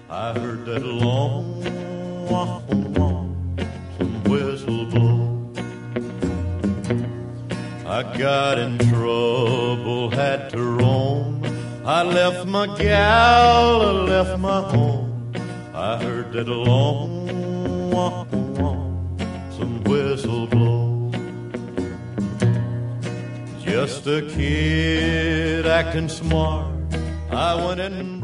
I heard that long some whistle blow. I got in trouble, had to roam. I left my gal, I left my home. I heard that long some whistle blow. Just a kid acting smart, I went and